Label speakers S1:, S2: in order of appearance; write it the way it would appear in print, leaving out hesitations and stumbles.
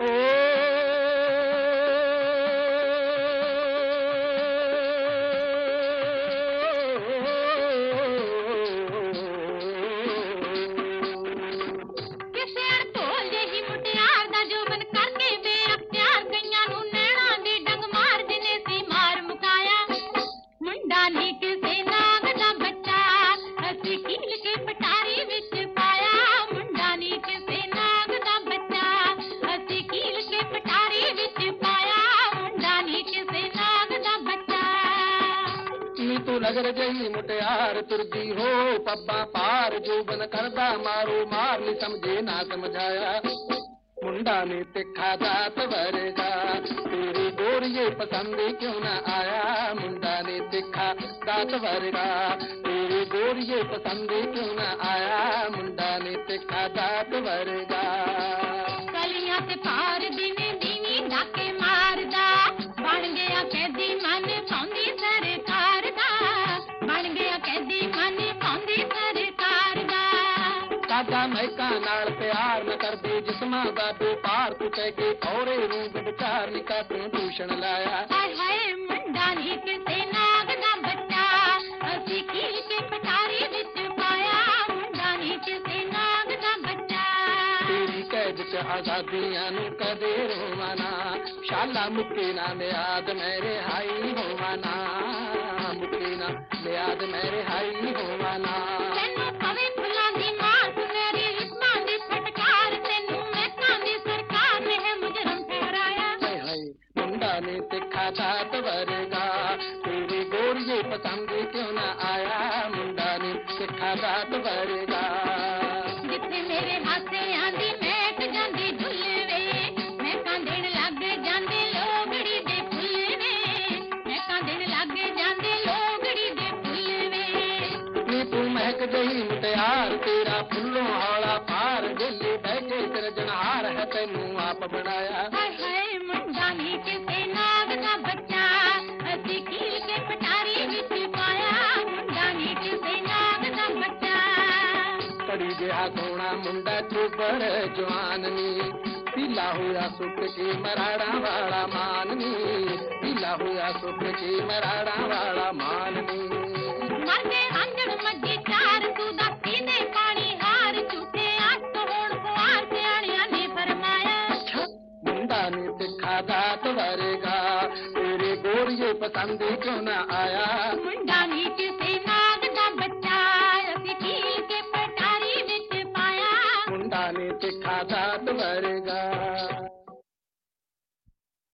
S1: ਤੂੰ ਨਗਰ ਜਈ ਮੁਟਿਆਰ ਤੁਰਦੀ ਹੋ ਪੱਬਾਂ ਪਾਰ ਜੋਬਨ ਕਰਦਾ ਮਾਰੋ ਮਾਰ ਨੀ ਸਮਝੇ ਨਾ ਸਮਝਾਇਆ ਮੁੰਡਾ ਨੇ ਤਿੱਖਾ ਦਾਤ ਵਰਗਾ ਤੇਰੀ ਗੋਰੀਏ ਪਸੰਦ ਕਿਉਂ ਨਾ ਆਇਆ ਮੁੰਡਾ ਨੇ ਤਿੱਖਾ ਦਾਤ ਵਰਗਾ ਤੇਰੀ ਗੋਰੀਏ ਪਸੰਦ ਕਿਉਂ ਨਾ ਆਇਆ ਮੁੰਡਾ ਨੇ ਤਿੱਖਾ ਦਾਤ ਵਰਗਾ
S2: ਕਲੀਆਂ ਤੇ ਪਾਰ ਦਿਨੇ ਦੀਵੀ ਡਾਕੇ ਮਾਰਦਾ ਬਣ ਗਿਆ ਕੈਦੀ ਮਨ ਪਾਉਂਦੀ ਸਰਕਾਰ ਦਾ ਬਣ ਗਿਆ ਕੈਦੀ ਮਨ ਪਾਉਂਦੀ ਸਰਕਾਰ ਦਾ
S1: ਕਾਦਾ ਮਹਿਕਾਂ ਨਾਲ ਪਿਆਰ ਨ ਕਰਦੀ ਜਿਸਮਾਂ ਦਾ ਵਪਾਰ ਤੂੰ ਕਹਿ ਕੇ ਔਰੇ ਰੂਪ ਵਿਚਾਰ ਨੀ ਕਾ ਤੂੰ ਦੂਸ਼ਣ ਲਾਇਆ
S2: ਹਾਏ ਹਾਏ ਮੁੰਡਾ ਨੀ ਕਿਸੇ ਨਾਗ ਦਾ ਬੱਚਾ ਅਸੀਂ ਕੀਲ ਕੇ ਪਟਾਰੀ ਵਿੱਚ ਪਾਇਆ ਮੁੰਡਾ ਨੀ ਕਿਸੇ ਨਾਗ ਦਾ ਬੱਚਾ
S1: ਤੇਰੀ ਕੈਦ ਚ ਆਜ਼ਾਦੀਆਂ ਨੂੰ ਕਦੇ ਰੋਵਾਨਾ ਸ਼ਾਲਾ ਮੁੱਕੇ ਨਾ ਮਿਆਦ ਮੇਰੇ ਹਾਈ ਹੋਵਾਨਾ ਮੁੱਕੇ ਨਾ ਮਿਆਦ ਮੇਰੇ ਹਾਈ ਹੋਵਾਨਾ
S2: ਤੈਨੂੰ ਪਵੇ ਫੁੱਲਾਂ ਦੀ ਮਾਸ ਮੇਰੀ ਰਿਸ਼ਮਾਂ ਦੀ ਫਟਕਾਰ ਤੈਨੂੰ ਮਹਿਕਾਂ ਦੀ ਸਰਕਾਰ ਨੇ ਹੈ ਮੁਜਰਮ ਠਹਿਰਾਇਆ
S1: ਹਾਏ ਹਾਏ ਮੁੰਡਾ ਨੇ ਤਿੱਖਾ ਦਾਤ ਵਰਗਾ ਤੇਰੀ ਗੋਰੀਏ ਪਸੰਦ ਕਿਉਂ ਨਾ ਆਇਆ ਮੁੰਡਾ ਨੇ ਤਿੱਖਾ ਦਾਤ ਵਰਗਾ
S2: ਜਿੱਥੇ ਮੇਰੇ ਹਾਸਿਆਂ ਦੀ ਮਹਿਕ ਜਾਂਦੀ ਢੁੱਲਵੇ ਮਹਿਕਾਂ ਦੇਣ ਲੱਗ ਜਾਂਦੇ ਲੋਗੜੀ ਦੇ ਫੁੱਲ ਵੇ ਮਹਿਕਾਂ ਦੇਣ ਲੱਗ ਜਾਂਦੇ ਲੋਗੜੀ ਦੇ ਫੁੱਲ ਵੇ
S1: ਨੀ ਤੂੰ ਮਹਿਕ ਜਈ ਮੁਟਿਆਰ ਤੇਰਾ ਫੁੱਲੋਂ ਹੌਲਾ ਪਾਰ ਵੇਲੇ ਬਹਿ ਕੇ ਸਿਰਜਣਹਾਰ ਹੈ ਤੈਨੂੰ ਆਪ ਬਣਾਇਆ
S2: ਹਾਏ ਹਾਏ ਮੁੰਡਾ ਨੀ ਕਿਸੇ ਨਾਗ ਦਾ ਬੱਚਾ ਅਸੀਂ ਕੀਲ ਕੇ ਪਟਾਰੀ ਵਿੱਚ ਪਾਇਆ ਮੁੰਡਾ ਨੀ ਕਿਸੇ ਨਾਗ ਦਾ ਬੱਚਾ
S1: ਕੜੀ ਜਿਹਾ ਸੋਹਣਾ ਮੁੰਡਾ ਚੋਬਰ ਜਵਾਨ ਨੀ ਪੀਲਾ ਹੋਇਆ ਸੁੱਕ ਕੇ ਮਰਾੜਾਂ ਵਾਲਾ ਮਾਨ ਨੀ ਪੀਲਾ ਹੋਇਆ ਸੁੱਕ ਕੇ ਮਰਾੜਾਂ ਵਾਲਾ ਮਾਨ ਨੀ
S2: ਮਰਦੇ ਰਾਂਝਣ ਮੱਝੀ ਚਾਰ ਤੂੰ ਦਾ ਪੀਂਦੇ ਪਾਣੀ ਹਾਰ ਝੂਠੇ ਅੱਖ ਹੋਣ ਕੁਆਰ ਸਿਆਣਿਆਂ ਨੇ ਫਰਮਾਇਆ
S1: ਮੁੰਡਾ ਨੇ ਤਿੱਖਾ ਦਾਤ ਵਰਗਾ ਤੇਰੇ ਗੋਰੀਏ ਪਸੰਦ ਕਿਉਂ ਨਾ ਆਇਆ
S2: ਮੁੰਡਾ ਨੀ ਕਿਸੇ ਨਾਗ ਦਾ ਬੱਚਾ ਅਸੀਂ ਕੀਲ ਕੇ ਪਟਾਰੀ ਵਿੱਚ ਪਾਇਆ
S1: ਮੁੰਡਾ ਨੇ ਤਿੱਖਾ ਦਾਤ ਵਰਗਾ